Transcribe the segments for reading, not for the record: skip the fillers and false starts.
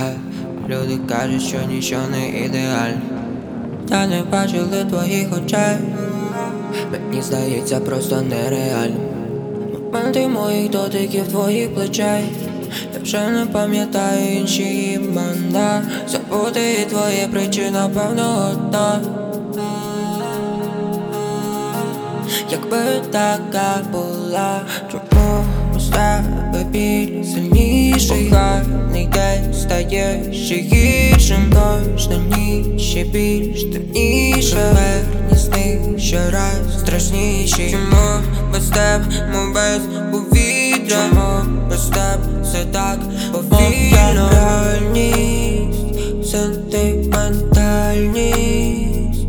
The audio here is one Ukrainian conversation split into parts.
Люди кажуть, що нічого не ідеально, та не бачили твоїх очей. Мені здається, просто нереально. Моменти моїх дотиків твоїх плечей. Я вже не пам'ятаю інші імена. Забути і твоє причина, певно, одна. Якби така була, чому з тебе біль сильніший? Гарний день стає ще гіршим. Кожна ніч ще більш темніше. Верні сни щораз страшніші. Чому без тебе, мов без повітря? Чому без тебе все так повільно? Реальність, сентиментальність.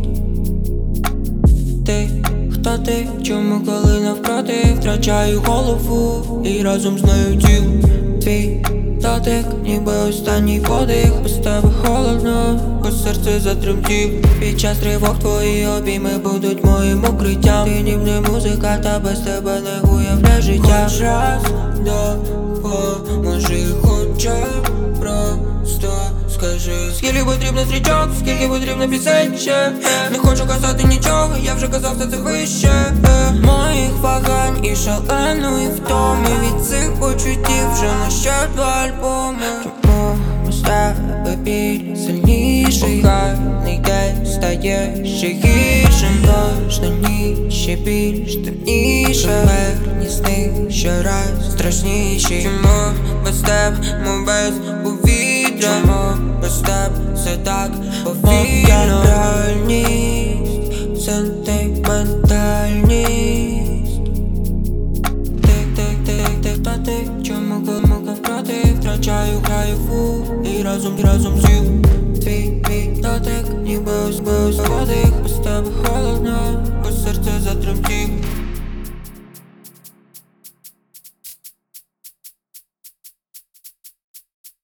Ти, хто ти? Чому коли навпроти втрачаю голову і разом з нею тіло? Твій дотик, ніби останній подих. Без тебе холодно, бо серце затремтіло. Під час тривог твої обійми будуть моїм укриттям. Ти ніби музика, та без тебе не уявляю життя. Хоч раз допоможи, хоча просто скажи, скільки потрібно стрічок, скільки потрібно пісень ще. Не хочу казати нічого, я вже казав, це вище моїх вагань і шаленої втоми. Від цих почуттів вже на ще 2 альбоми. Чому без тебе біль сильніший? Гарний день стає ще гіршим. Кожна ніч ще більш темніше. Верні сни щораз страшніші. Чому без тебе, мов без повітря? Чому без тебе все так повільно? Реальність, сентиментальність. Ти, чому кому навпроти втрачаю краєву і разом з'їв. Твій дотик, ніби ось подих. Без тебе холодно,